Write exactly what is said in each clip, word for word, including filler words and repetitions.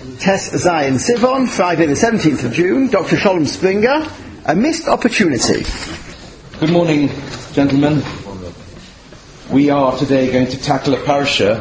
Tes Zion Sivon, Friday the seventeenth of June, Doctor Sholem Springer, A Missed Opportunity. Good morning, gentlemen. We are today going to tackle a parasha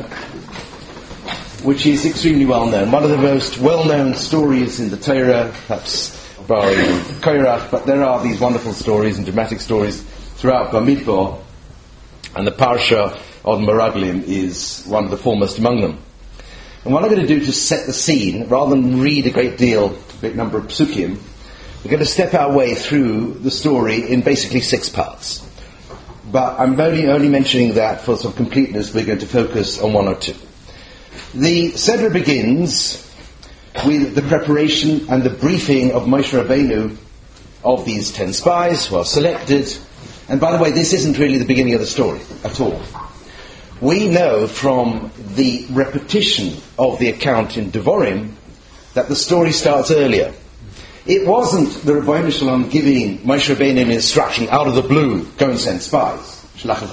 which is extremely well known. One of the most well-known stories in the Torah, perhaps barring Korach, but there are these wonderful stories and dramatic stories throughout Bamidbar, and the parasha of Meraglim is one of the foremost among them. And what I'm going to do to set the scene, rather than read a great deal, a great number of psukim, we're going to step our way through the story in basically six parts. But I'm only, only mentioning that for some completeness. We're going to focus on one or two. The Seder begins with the preparation and the briefing of Moshe Rabbeinu of these ten spies who are selected. And by the way, this isn't really the beginning of the story at all. We know from the repetition of the account in Devarim that the story starts earlier. It wasn't the Rebbeinu Shalom giving Moshe Rabbeinu an instruction out of the blue, go and send spies.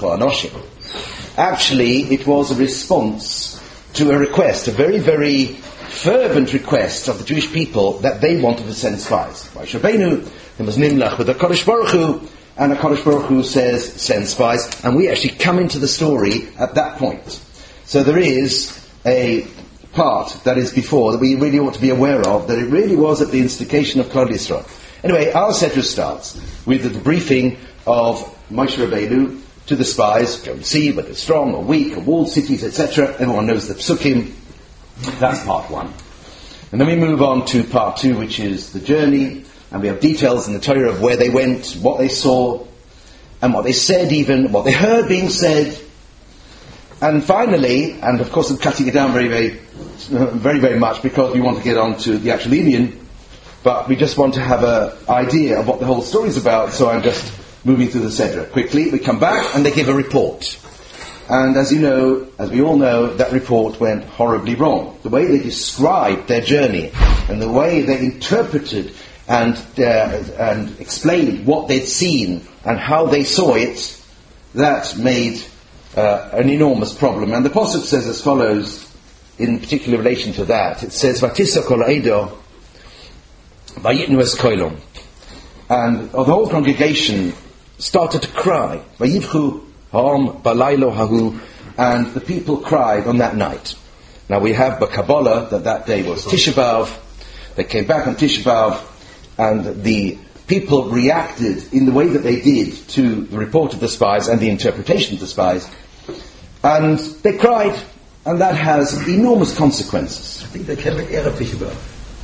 Actually, it was a response to a request, a very, very fervent request of the Jewish people that they wanted to send spies. Moshe Rabbeinu, there was Nimlach with the Kodesh Baruch Hu, and the Kodesh Baruch Hu says, send spies, and we actually come into the story at that point. So there is a part that is before that we really ought to be aware of, that it really was at the instigation of Klal Yisrael. Anyway, our Seder starts with the briefing of Moshe Rabbeinu to the spies, go and see whether they're strong or weak, or walled cities, et cetera. Everyone knows the psukim. That's part one. And then we move on to part two, which is the journey. And we have details in the Torah of where they went, what they saw, and what they said even, what they heard being said. And finally, and of course I'm cutting it down very, very, very, very much because we want to get on to the actual Indian, but we just want to have an idea of what the whole story is about, so I'm just moving through the Seder. Quickly, we come back and they give a report. And as you know, as we all know, that report went horribly wrong. The way they described their journey and the way they interpreted and uh, and explained what they'd seen and how they saw it, that made uh, an enormous problem. And the Pasuk says as follows, in particular relation to that, it says, Vatisa kol eido vayitnu es koilom. And the whole congregation started to cry, Vayivchu ha'am balaylo hahu, and the people cried on that night. Now we have Kabbalah that that day was Tisha B'Av. They came back on Tisha B'Av, and the people reacted in the way that they did to the report of the spies and the interpretation of the spies. And they cried, and that has enormous consequences. I think they came back Erev Tisha B'Av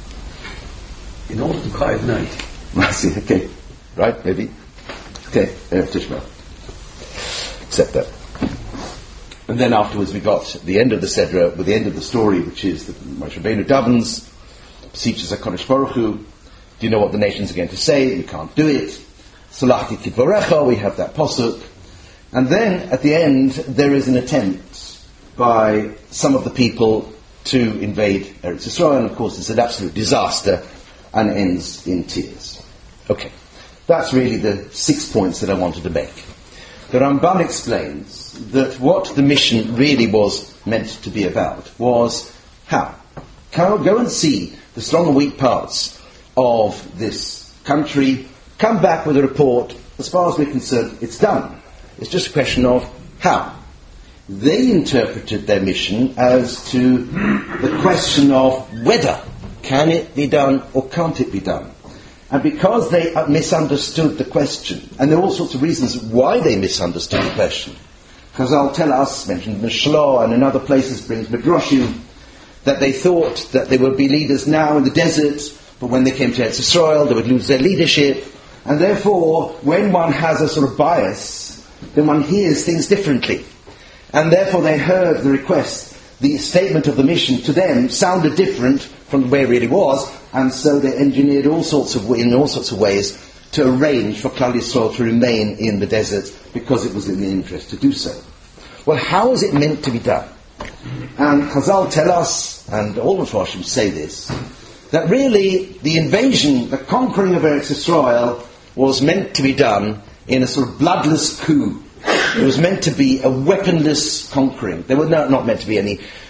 in order to cry at night. I see, okay. Right, maybe. Okay, Erev Tisha B'Av. Accept that. And then afterwards we got the end of the Seder, with the end of the story, which is that Moshe Rabbeinu davens, beseeches HaKadosh Baruch Hu. Do you know what the nations are going to say? You can't do it. Salachti kidvarecha, we have that posuk. And then, at the end, there is an attempt by some of the people to invade Eretz Yisrael, and of course it's an absolute disaster, and ends in tears. Okay, that's really the six points that I wanted to make. The Ramban explains that what the mission really was meant to be about was how? Go and see the strong and weak parts of this country, come back with a report. As far as we're concerned, it's done. It's just a question of how. They interpreted their mission as to the question of whether can it be done or can't it be done. And because they misunderstood the question, and there are all sorts of reasons why they misunderstood the question, because I'll tell us, mentioned in the Shloh and in other places, brings Midrashim, that they thought that they would be leaders now in the desert, but when they came to Eretz Yisrael, they would lose their leadership. And therefore, when one has a sort of bias, then one hears things differently. And therefore they heard the request, the statement of the mission to them sounded different from the way it really was, and so they engineered all sorts of in all sorts of ways to arrange for Klal Yisrael to remain in the desert because it was in their interest to do so. Well, how is it meant to be done? And Chazal tell us, and all the Mepharshim say this, that really the invasion, the conquering of Eretz Yisrael was meant to be done in a sort of bloodless coup. It was meant to be a weaponless conquering. There were not, not meant to be any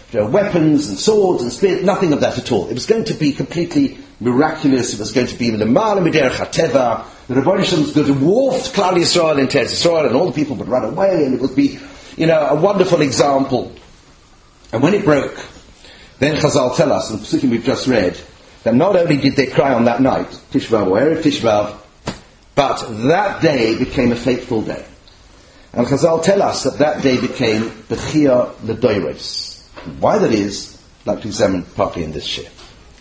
you know, weapons and swords and spears, nothing of that at all. It was going to be completely miraculous. It was going to be L'mala Miderech HaTeva. The Rebbeinu Shalom was going to waft Klal Yisrael into Eretz Yisrael, and all the people would run away, and it would be, you know, a wonderful example. And when it broke, then Chazal tell us, and the Psukim we've just read, that not only did they cry on that night, Tisha B'Av or Erev Tisha B'Av, but that day became a fateful day. And Chazal tell us that that day became Bechia L'Doires. Why that is, I'd like to examine partly in this shir.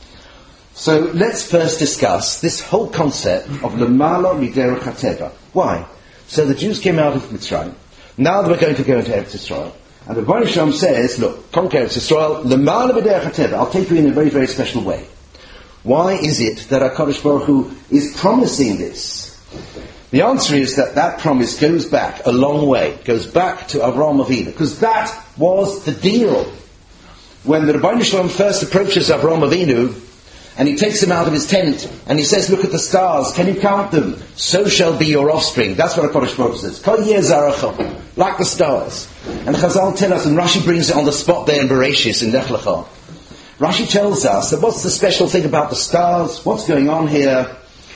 So let's first discuss this whole concept of L'mala Miderech HaTeva. Why? So the Jews came out of Mitzrayim. Now they were going to go into Eretz Yisrael. And the Rebbeinu Shalom says, look, conquer Eretz Yisrael, L'mala Miderech HaTeva. I'll take you in a very, very special way. Why is it that HaKadosh Baruch Hu is promising this? The answer is that that promise goes back a long way. It goes back to Avraham Avinu. Because that was the deal. When the Rebbeinu Shalom first approaches Avraham Avinu, and he takes him out of his tent, and he says, look at the stars, can you count them? So shall be your offspring. That's what HaKadosh Baruch Hu says. Kol yeh zarachah, like the stars. And Chazal tell us, and Rashi brings it on the spot there in Bereshis, in Lech Lecha. Rashi tells us that what's the special thing about the stars? What's going on here?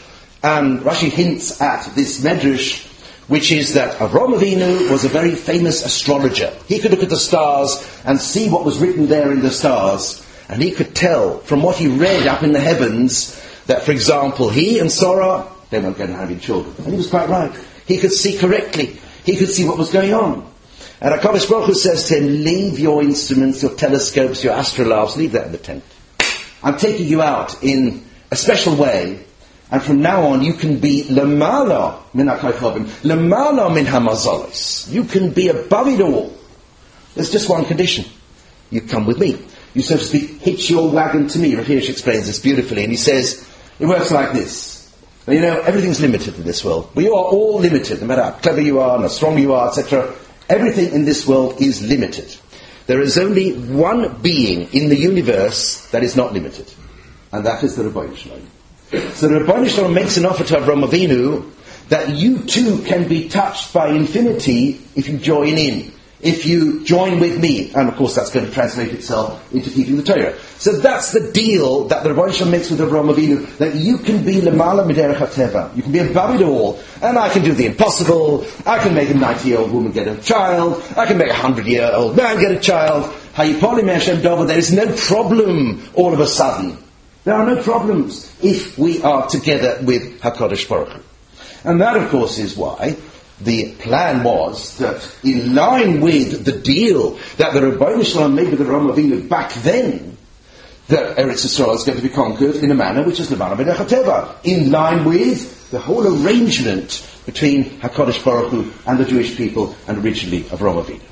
And Rashi hints at this medrash, which is that Avraham Avinu was a very famous astrologer. He could look at the stars and see what was written there in the stars. And he could tell from what he read up in the heavens that, for example, he and Sarah, they weren't going to have any children. And he was quite right. He could see correctly. He could see what was going on. And HaKadosh Baruch Hu says to him, leave your instruments, your telescopes, your astrolabes, leave that in the tent. I'm taking you out in a special way, and from now on you can be L'mala min HaKaychavim, L'mala min HaMazalis. You can be above it all. There's just one condition. You come with me. You, so to speak, hitch your wagon to me. Rav Hirsch explains this beautifully, and he says, it works like this. Well, you know, everything's limited in this world. We are all limited, no matter how clever you are and how strong you are, et cetera. Everything in this world is limited. There is only one being in the universe that is not limited, and that is the Rebbeinu Shalom. So the Rebbeinu Shalom makes an offer to Avraham Avinu that you too can be touched by infinity if you join in. If you join with me, and of course that's going to translate itself into keeping the Torah. So that's the deal that the Rebbeinu Shalom makes with Avraham Avinu, that you can be L'mala Miderech HaTeva. You can be above it all, and I can do the impossible. I can make a ninety-year-old woman get a child. I can make a hundred-year-old man get a child. Hayipolim Hashem Dova. There is no problem all of a sudden. There are no problems if we are together with HaKadosh Baruch Hu. And that, of course, is why the plan was that, in line with the deal that the Rebbeinu Shalom made with the Avraham Avinu back then, that Eretz Yisrael is going to be conquered in a manner which is L'mala Miderech HaTeva, in line with the whole arrangement between HaKadosh Baruch Hu and the Jewish people, and originally Avraham Avinu.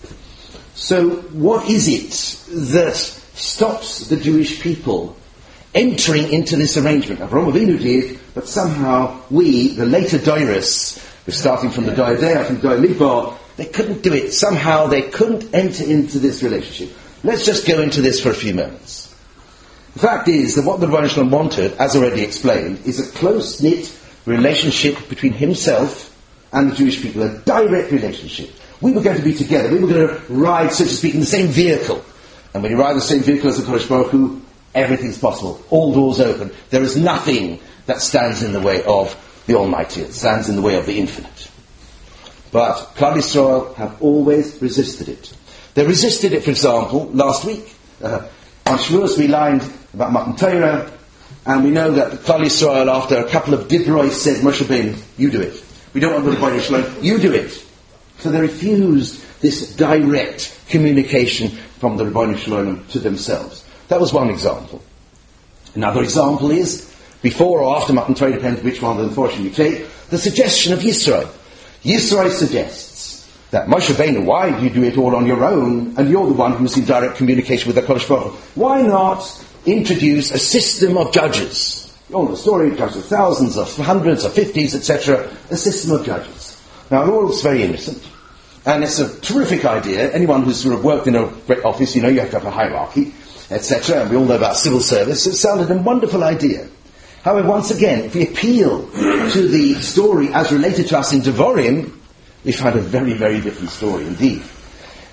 So, what is it that stops the Jewish people entering into this arrangement? Avraham Avinu did, but somehow we, the later Doros, starting from the Doidea, from Doi Midbar, they couldn't do it. Somehow they couldn't enter into this relationship. Let's just go into this for a few moments. The fact is that what the Rebbeinu Shalom wanted, as already explained, is a close-knit relationship between himself and the Jewish people, a direct relationship. We were going to be together. We were going to ride, so to speak, in the same vehicle. And when you ride the same vehicle as the Kodesh Baruch Hu, everything's possible. All doors open. There is nothing that stands in the way of the Almighty. It stands in the way of the infinite. But Klal Yisrael have always resisted it. They resisted it, for example, last week. Uh, on Shavuos we learned about Matan Torah, and we know that Klal Yisrael, after a couple of Dibrois, said, Moshe Rabbeinu, you do it. We don't want the Rebbeinu Shalom, you do it. So they refused this direct communication from the Rebbeinu Shalom to themselves. That was one example. Another example is, before or after Matan Torah, depends which one unfortunately you take, the suggestion of Yisro. Yisro suggests that Moshe Rabbeinu, why do you do it all on your own, and you're the one who's in direct communication with the HaKadosh Baruch Hu? Why not introduce a system of judges? You all know the story, judges of thousands, of hundreds, of fifties, et cetera. A system of judges. Now, it all looks very innocent, and it's a terrific idea. Anyone who's sort of worked in a great office, you know you have to have a hierarchy, et cetera, and we all know about civil service. It sounded a wonderful idea. However, once again, if we appeal to the story as related to us in Devarim, we find a very, very different story indeed.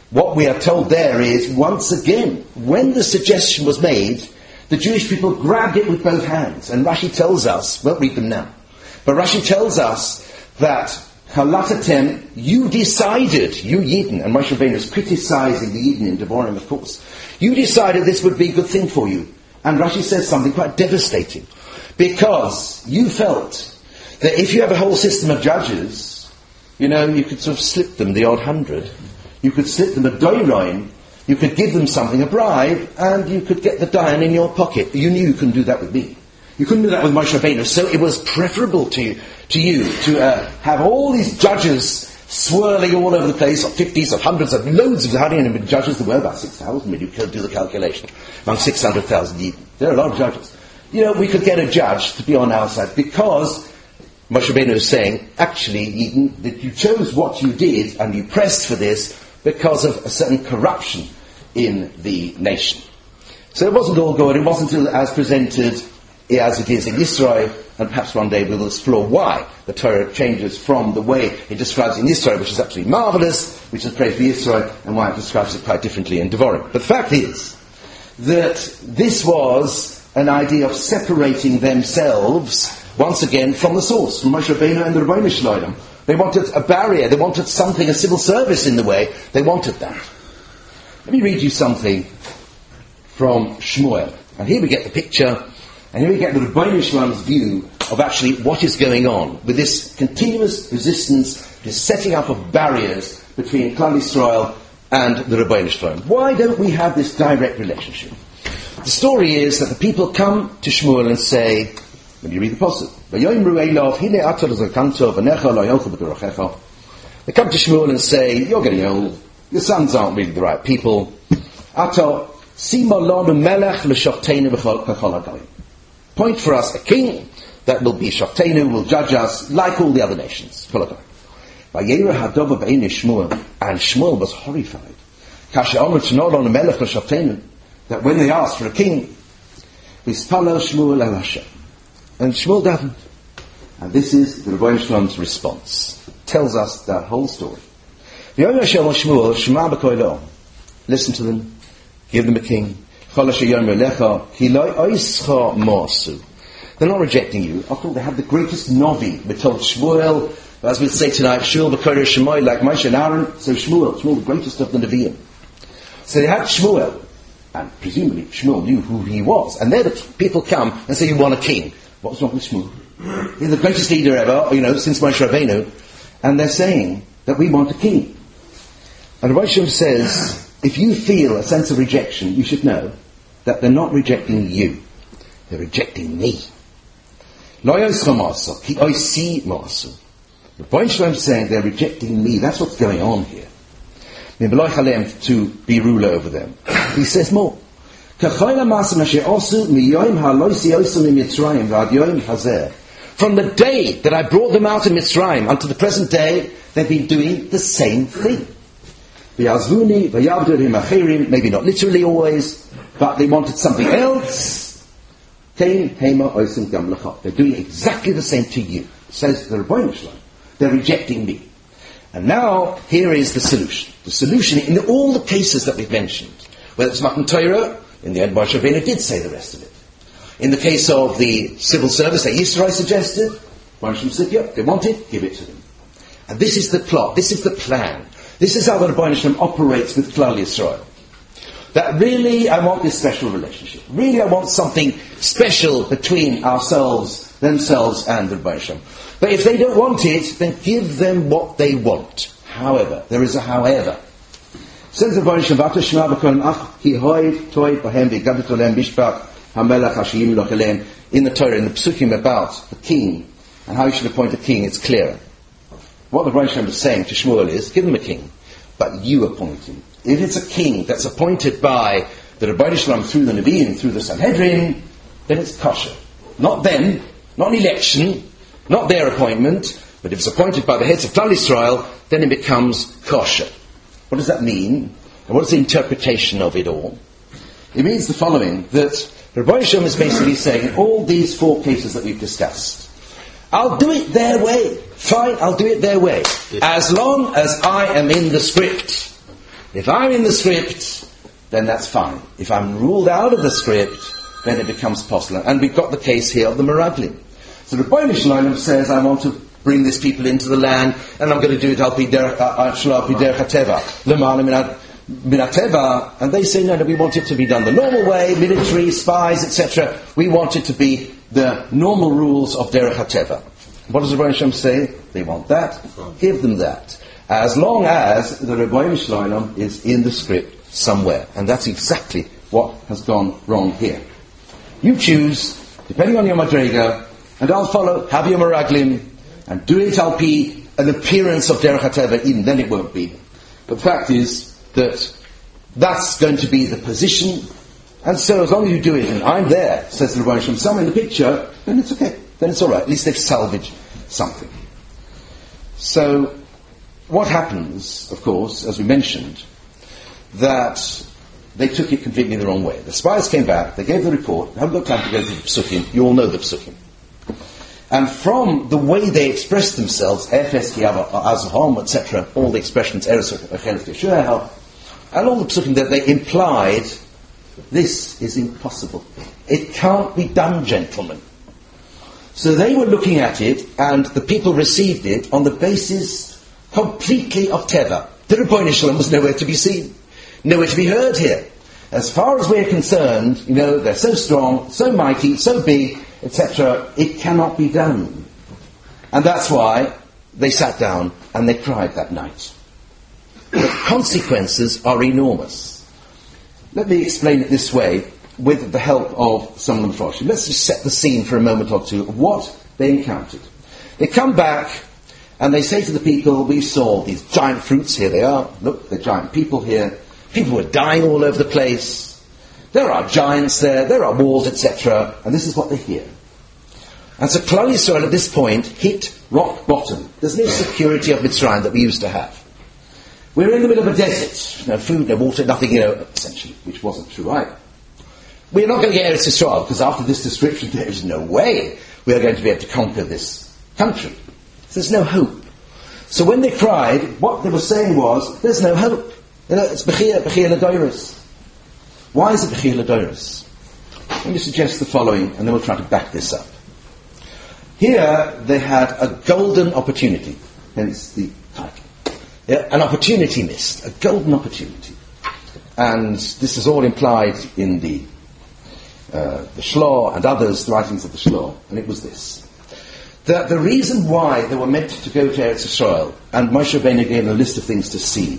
what we are told there is, once again, when the suggestion was made, the Jewish people grabbed it with both hands. And Rashi tells us, won't read them now, but Rashi tells us that Halatatem, you decided, you Yidden, and Moshe Rabbeinu is criticizing the Yidden in Devarim, of course, you decided this would be a good thing for you. And Rashi says something quite devastating, because you felt that if you have a whole system of judges, you know, you could sort of slip them the odd hundred, you could slip them a doirain, you could give them something, a bribe, and you could get the dayan in your pocket. You knew you couldn't do that with me. You couldn't do that with Moshe Rabbeinu, so it was preferable to you, to you to uh, have all these judges swirling all over the place, of fifties, of hundreds, of loads of, how do you know, judges? There were about six thousand, you could do the calculation, among six hundred thousand. There are a lot of judges. You know, we could get a judge to be on our side, because Moshe Rabbeinu is saying, actually, Eden, that you chose what you did, and you pressed for this, because of a certain corruption in the nation. So it wasn't all good, it wasn't as presented as it is in Yisrael, and perhaps one day we will explore why the Torah changes from the way it describes in Yisrael, which is absolutely marvellous, which is praised for Yisrael, and why it describes it quite differently in Devarim. But the fact is that this was an idea of separating themselves, once again, from the source, from Moshe Rabbeinu and the Rebbeinu Shloim. They wanted a barrier, they wanted something, a civil service in the way, they wanted that. Let me read you something from Shmuel. And here we get the picture, and here we get the Rebbeinu Shloim's view of actually what is going on with this continuous resistance, this setting up of barriers between Klal Yisrael and the Rebbeinu Shloim. Why don't we have this direct relationship? The story is that the people come to Shmuel and say, let me read the passage. They come to Shmuel and say, you're getting old, your sons aren't really the right people. Point for us a king that will be Shoftenu, will judge us like all the other nations. And Shmuel was horrified. That when they asked for a king, and Shmuel davened. And this is the Rebbeinu Shloim's response. It tells us that whole story. Listen to them. Give them a king. They're not rejecting you. After all, they have the greatest Novi. We're told Shmuel, as we'll say tonight, Shmuel B'Koreh Shemai, like Moshe and Aaron. So Shmuel, Shmuel, the greatest of the Nevi'im. So they had Shmuel, and presumably Shmuel knew who he was. And there the people come and say, you want a king. What's wrong with Shmuel? He's the greatest leader ever, you know, since Moshe Rabbeinu. And they're saying that we want a king. And Rabbi Shem says, if you feel a sense of rejection, you should know that they're not rejecting you. They're rejecting me. Rabbi Shem is saying they're rejecting me. That's what's going on here. To be ruler over them. He says more. From the day that I brought them out of Mitzrayim unto the present day, they've been doing the same thing. Maybe not literally always, but they wanted something else. They're doing exactly the same to you, says the Rebbeinu Shloim. They're rejecting me. And now, here is the solution. The solution in all the cases that we've mentioned, whether it's Matan Torah, in the end, Moshe Rabbeinu did say the rest of it. In the case of the civil service that Yisrael suggested, Moshe said, yep, they want it, give it to them. And this is the plot, this is the plan. This is how the Rebbeinu Shalom operates with Klal Yisrael. That really, I want this special relationship. Really, I want something special between ourselves, themselves, and the Rebbeinu Shalom. But if they don't want it, then give them what they want. However, there is a however. Says the Rebbeinu Shalom, in the Torah, in the Psukim about the king, and how you should appoint a king, it's clearer. What the Rebbeinu Shalom is saying to Shmuel is, give him a king, but you appoint him. If it's a king that's appointed by the Rebbeinu Shalom through the Nevi'im, through the Sanhedrin, then it's kosher. Not them, not an election, not their appointment, but if it's appointed by the heads of Klal Yisrael, then it becomes kosher. What does that mean? And what is the interpretation of it all? It means the following, that the Rebbeinu Shalom is basically saying, in all these four cases that we've discussed, I'll do it their way. Fine, I'll do it their way. As long as I am in the script. If I'm in the script, then that's fine. If I'm ruled out of the script, then it becomes possible. And we've got the case here of the Meraglim. So the Rebbeinu Shalom says, I want to bring these people into the land, and I'm going to do it al pi derech hateva, lema'ana min hateva. And they say, no, no, we want it to be done the normal way, military, spies, et cetera. We want it to be the normal rules of derech hateva. What does the Rebbeinu Shalom say? They want that. Give them that. As long as the Rebbeinu Shalom is in the script somewhere. And that's exactly what has gone wrong here. You choose, depending on your madrega, and I'll follow, have your meraglim, and do it al pi an appearance of derech hateva, even then it won't be. But the fact is that that's going to be the position, and so as long as you do it, and I'm there, says the Rebbeinu Shalom, some in the picture, then it's okay, then it's alright, at least they've salvaged something. So, what happens, of course, as we mentioned, that they took it completely the wrong way. The spies came back, they gave the report, they haven't got time to go to the Psukim, you all know the Psukim. And from the way they expressed themselves, Efes ki azahom, et cetera, all the expressions, and all the Psukim that they implied, this is impossible. It can't be done, gentlemen. So they were looking at it, and the people received it on the basis completely of Teva. The Rebbeinu Shalom was nowhere to be seen. Nowhere to be heard here. As far as we're concerned, you know, they're so strong, so mighty, so big, et cetera, it cannot be done. And that's why they sat down and they cried that night. The consequences are enormous. Let me explain it this way, with the help of some of the Mephoshim. Let's just set the scene for a moment or two of what they encountered. They come back and they say to the people, we saw these giant fruits, here they are, look, the giant people here. People were dying all over the place. There are giants there, there are walls, et cetera. And this is what they hear. And so Klal Yisrael at this point hit rock bottom. There's no security of Mitzrayim that we used to have. We're in the middle of a desert. No food, no water, nothing, you know, essentially, which wasn't true either. We're not going to get Eretz Yisrael, because after this description there is no way we are going to be able to conquer this country. So there's no hope. So when they cried, what they were saying was, there's no hope. You know, it's Bechir, Bechir Ladoris. Why is it Bechir Ladoris? Let me suggest the following, and then we'll try to back this up. Here, they had a golden opportunity, hence the title. Yeah, an opportunity missed, a golden opportunity. And this is all implied in the uh, the Shloh and others, the writings of the Shloh, and it was this. That the reason why they were meant to go to Eretz Yisrael, and Moshe Rabbeinu gave a list of things to see,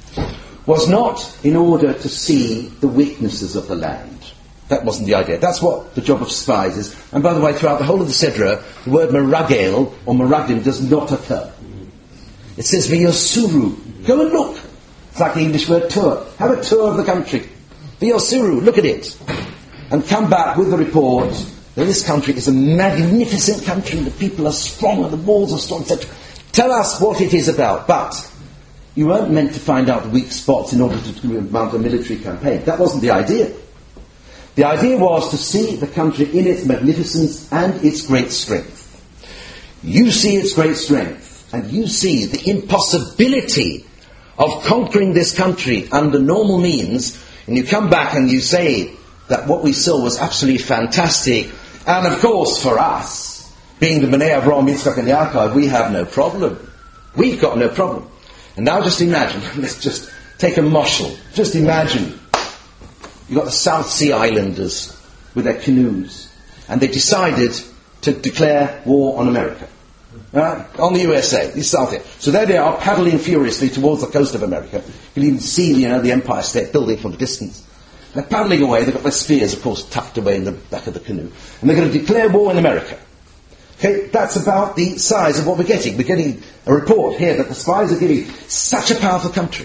was not in order to see the weaknesses of the land. That wasn't the idea. That's what the job of spies is. And by the way, throughout the whole of the Sidra, the word meragel or meraglim does not occur. It says v'yosuru. Go and look. It's like the English word tour. Have a tour of the country. V'yosuru. Look at it. And come back with the report that this country is a magnificent country. The people are strong and the walls are strong, et cetera. Tell us what it is about. But you weren't meant to find out the weak spots in order to mount a military campaign. That wasn't the idea. The idea was to see the country in its magnificence and its great strength. You see its great strength, and you see the impossibility of conquering this country under normal means, and you come back and you say that what we saw was absolutely fantastic, and of course for us, being the Bnei Avraham, Yitzchak and Yaakov, we have no problem. We've got no problem. And now just imagine, let's just take a moshel, just imagine, you've got the South Sea Islanders with their canoes, and they decided to declare war on America, right? On the U S A, this South here. So there they are, paddling furiously towards the coast of America. You can even see, you know, the Empire State Building from a distance. They're paddling away, they've got their spears, of course, tucked away in the back of the canoe. And they're going to declare war in America. Okay, that's about the size of what we're getting. We're getting a report here that the spies are giving such a powerful country.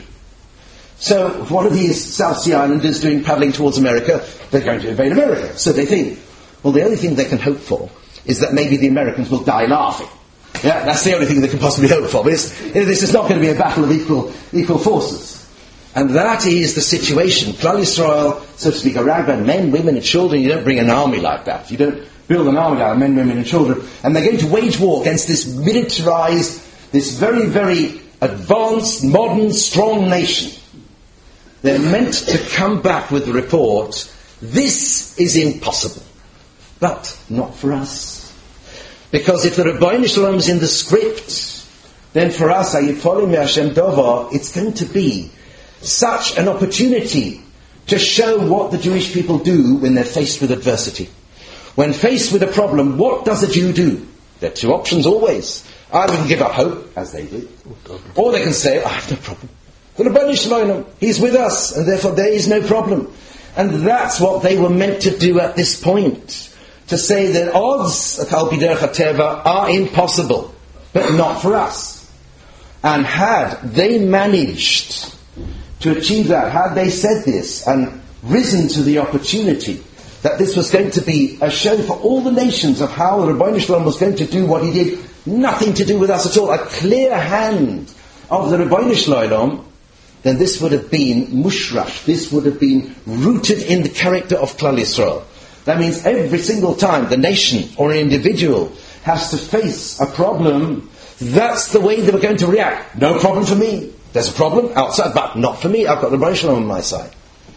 So, what are these South Sea Islanders doing paddling towards America? They're going to invade America. So they think, well, the only thing they can hope for is that maybe the Americans will die laughing. Yeah, that's the only thing they can possibly hope for. But it's, you know, this is not going to be a battle of equal equal forces. And that is the situation. Klal Yisrael, so to speak, are ragban, men, women, and children. You don't bring an army like that. You don't build an army out of men, women, and children. And they're going to wage war against this militarized, this very, very advanced, modern, strong nation. they're meant to come back with the report, this is impossible. But not for us. Because if the Rebbeinu Shalom is in the script, then for us, it's going to be such an opportunity to show what the Jewish people do when they're faced with adversity. When faced with a problem, what does a Jew do? There are two options always. Either they can give up hope, as they did, or they can say, I have no problem. The Rebbeinu Shalom, He's with us, and therefore there is no problem. And that's what they were meant to do at this point. To say that odds at Al Pi Derech HaTeva are impossible, but not for us. And had they managed to achieve that, had they said this and risen to the opportunity that this was going to be a show for all the nations of how the Rebbeinu Shalom was going to do what he did, nothing to do with us at all, a clear hand of the Rebbeinu Shalom, then this would have been mushrash, this would have been rooted in the character of Klal Yisrael. That means every single time the nation or an individual has to face a problem, that's the way they were going to react. No problem for me. There's a problem outside, but not for me. I've got the Rebbeinu Shalom on my side.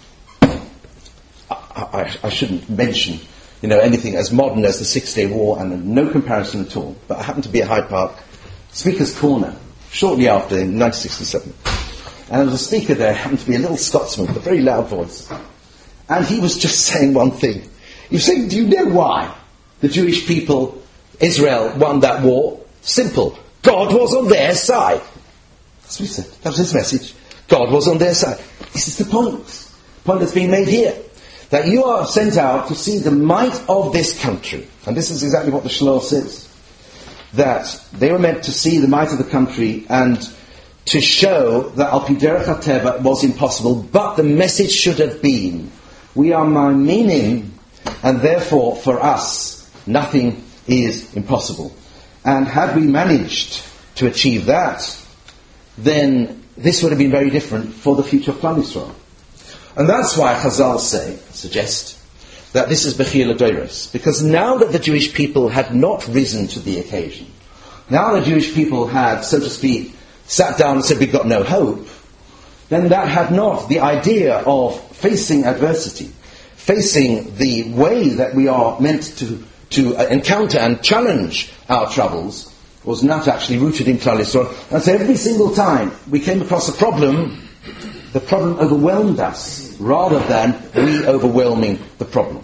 I, I, I shouldn't mention, you know, anything as modern as the Six-Day War, and no comparison at all. But I happened to be at Hyde Park Speaker's Corner shortly after in nineteen sixty-seven, and there was a speaker there, happened to be a little Scotsman with a very loud voice, and he was just saying one thing. He was saying, do you know why the Jewish people, Israel, won that war? Simple. God was on their side. That's what he said. That was his message. God was on their side. This is the point. The point that's being made here. That you are sent out to see the might of this country. And this is exactly what the Shalom says. That they were meant to see the might of the country and to show that Al Pi Derech HaTeva was impossible. But the message should have been, we are ma'aminim, and therefore for us nothing is impossible. And had we managed to achieve that, then this would have been very different for the future of Klal Yisrael. And that's why Chazal say, suggest, that this is Bechir L'Doros. Because now that the Jewish people had not risen to the occasion, now the Jewish people had, so to speak, sat down and said, we've got no hope, then that had not the idea of facing adversity, facing the way that we are meant to to uh, encounter and challenge our troubles, was not actually rooted in Klal Yisrael. And so every single time we came across a problem, the problem overwhelmed us, rather than we overwhelming the problem.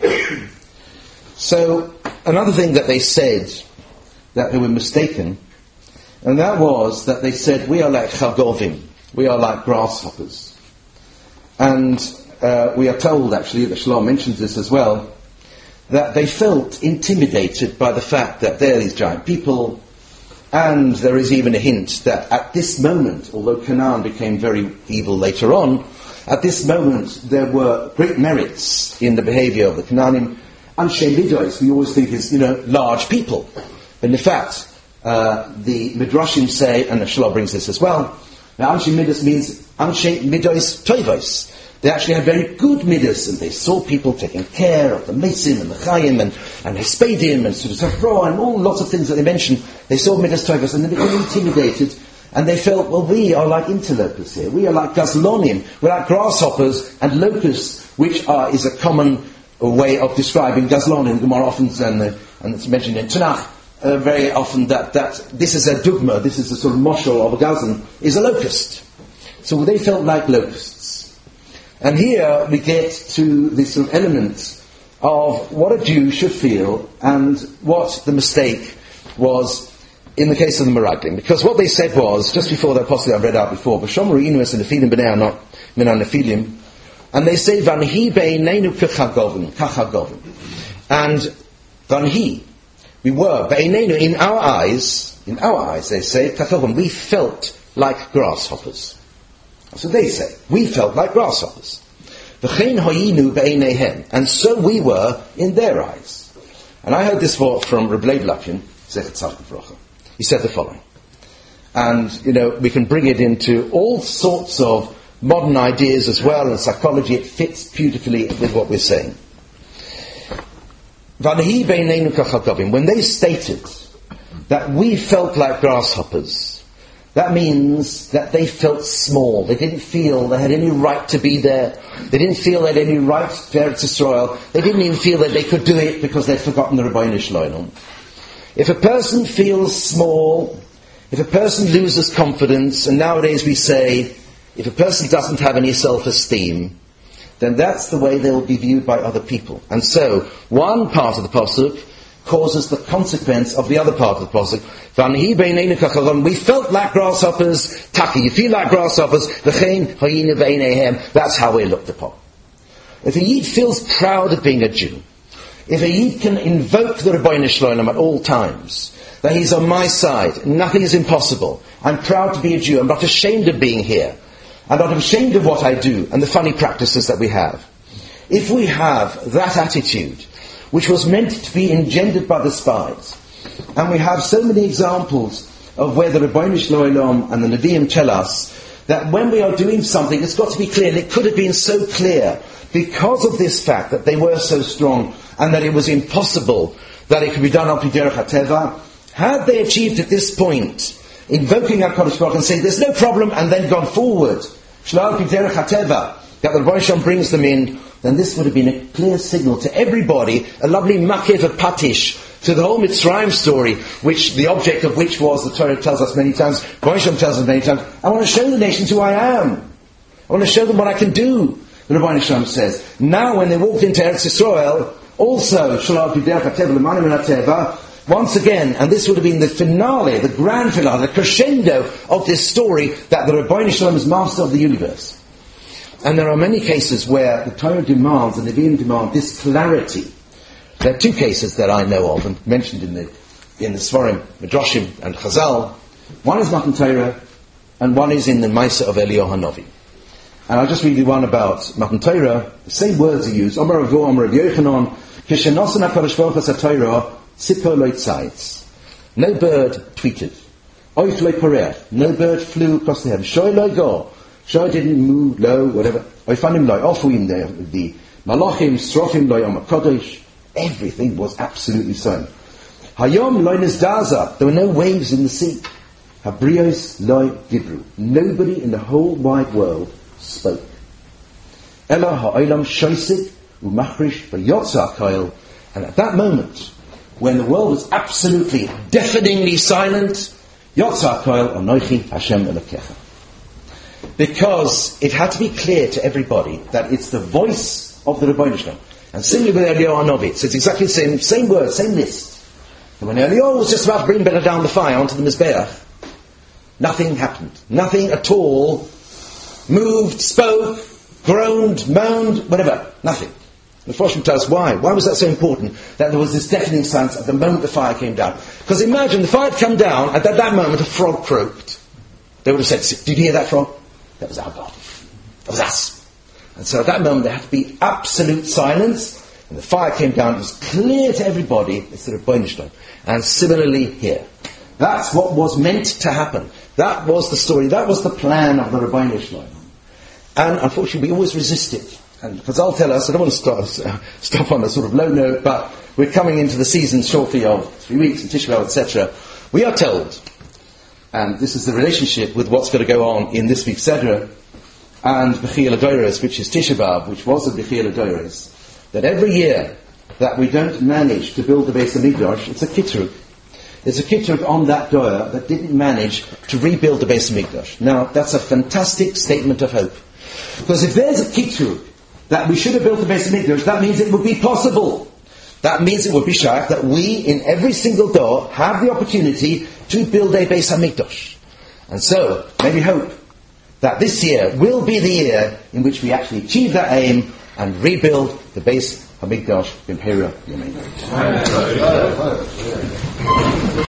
So, another thing that they said, that they were mistaken, and that was that they said, we are like chagovim, we are like grasshoppers. And uh, we are told, actually, that Shalom mentions this as well, that they felt intimidated by the fact that they're these giant people, and there is even a hint that at this moment, although Canaan became very evil later on, at this moment there were great merits in the behavior of the Canaanim. Anshe Midos, we always think is, you know, large people. But in fact, uh, the Midrashim say, and Shalom brings this as well, now Anshe Midos means Anshe Midos Toivos. They actually had very good midas, and they saw people taking care of the mesim and the chayim and, and hespedim and sudasafro and all lots of things that they mentioned. They saw midas tovas and they became intimidated, and they felt, well, we are like interlopers here. We are like gazlonim. We're like grasshoppers and locusts, which are is a common way of describing gazlonim. Gemara often, and, uh, and it's mentioned in Tanakh, uh, very often that, that this is a dugma, this is a sort of moshel of a gazan, is a locust. So they felt like locusts. And here we get to this sort of element of what a Jew should feel and what the mistake was in the case of the Meraglim. Because what they said was, just before that possibly I've read out before, V'shomer Inus and Nephilim b'nei Anok min Nephilim, and they say, Vanhi be'eneinu kachagovim, kachagovim. And Vanhi, we were, be'eneinu, in our eyes, in our eyes, they say, kachagovim, we felt like grasshoppers. So they say, we felt like grasshoppers. V'chein hoyinu be'eineihem, and so we were in their eyes. And I heard this from Reb Leib Lapin, Zechet Tzaddik V'rocha. He said the following, and you know we can bring it into all sorts of modern ideas as well, and psychology. It fits beautifully with what we're saying. V'nehi be'eineinu kachagovim, when they stated that we felt like grasshoppers, that means that they felt small. They didn't feel they had any right to be there. They didn't feel they had any right to Eretz Yisrael. They didn't even feel that they could do it because they'd forgotten the Rebbeinu Shloim. If a person feels small, if a person loses confidence, and nowadays we say, if a person doesn't have any self-esteem, then that's the way they will be viewed by other people. And so, one part of the Pasuk causes the consequence of the other part of the Pasuk. We felt like grasshoppers, Taki, you feel like grasshoppers, that's how we're looked upon. If a Yid feels proud of being a Jew, if a Yid can invoke the Rebbeinu Shloim at all times, that he's on my side, nothing is impossible, I'm proud to be a Jew, I'm not ashamed of being here, I'm not ashamed of what I do and the funny practices that we have. If we have that attitude, which was meant to be engendered by the spies, and we have so many examples of where the Rebbeinu Shloim and the Nevi'im tell us that when we are doing something, it's got to be clear, and it could have been so clear because of this fact that they were so strong and that it was impossible that it could be done on Pi Derech HaTeva. Had they achieved at this point, invoking HaKadosh Baruch Hu and saying, there's no problem, and then gone forward, Shlal Pi Derech HaTeva, that the Rebbeinu Shalom brings them in, then this would have been a clear signal to everybody, a lovely makiv of patish, to the whole Mitzrayim story, which the object of which was, the Torah tells us many times, Rebbeinu Shalom tells us many times, I want to show the nations who I am. I want to show them what I can do. The Rebbeinu Shalom says, now when they walked into Eretz Yisrael, also, Shalal Pi Derech HaTeva, L'manim HaTeva, once again, and this would have been the finale, the grand finale, the crescendo of this story, that the Rebbeinu Shalom is master of the universe. And there are many cases where the Torah demands and the Nevi'im demand this clarity. There are two cases that I know of, and mentioned in the in the Svarim, Midrashim and Chazal. One is Matan Torah, and one is in the Maisa of Eliyahu Hanavi. And I'll just read you one about Matan Torah. The same words are used. Amar Rav Amar Rav Yochanan, Kishenosan HaKadosh Baruch Hu Torah, Sipor lo tzayitz. No bird tweeted. Oif lo pareach. No bird flew across the heavens. Shoy lo go. Shoy didn't move, lo, whatever. Oifanim lo, ofuim there, the malachim, srofim lo yom HaKadosh. Everything was absolutely so. Hayom lo nizdaza. There were no waves in the sea. Habrios lo dibru. Nobody in the whole wide world spoke. Ela ha'olam shoisik u'machrish v'yotza ha'koil. And at that moment, when the world was absolutely, deafeningly silent, yotza ha'koil anochi Hashem Elokecha. Because it had to be clear to everybody that it's the voice of the Rebbeinu Shalom. And similarly with Eliyahu Hanavi, it's exactly the same, same word, same list. And when Eliyahu was just about to bring better down the fire onto the Mizbeach, nothing happened. Nothing at all moved, spoke, groaned, moaned, whatever. Nothing. The Forshim tells us why. Why was that so important? That there was this deafening silence at the moment the fire came down. Because imagine the fire had come down, and at that moment a frog croaked. They would have said, did you hear that frog? That was our God. That was us. And so at that moment there had to be absolute silence, and the fire came down. It was clear to everybody, it's the Rebbeinu Shalom. And similarly here. That's what was meant to happen. That was the story. That was the plan of the Rebbeinu Shalom. And unfortunately we always resist it. And Chazal tell us, I don't want to start, uh, stop on a sort of low note, but we're coming into the season shortly of three weeks and Tisha B'Av, et cetera. We are told, and this is the relationship with what's going to go on in this week's Seder, and B'chiyel Adoros, which is Tisha B'Av, which was a B'chiyel Adoros, that every year that we don't manage to build the Beis HaMikdash, it's a kitrug. It's a kitrug on that doyer that didn't manage to rebuild the Beis HaMikdash. Now, that's a fantastic statement of hope. Because if there's a kitrug that we should have built the Beis HaMikdash, that means it would be possible. That means it would be shaykh that we, in every single door, have the opportunity to build a Beis HaMikdash. And so, may we hope that this year will be the year in which we actually achieve that aim and rebuild the Beis HaMikdash B'mheira Yameinu.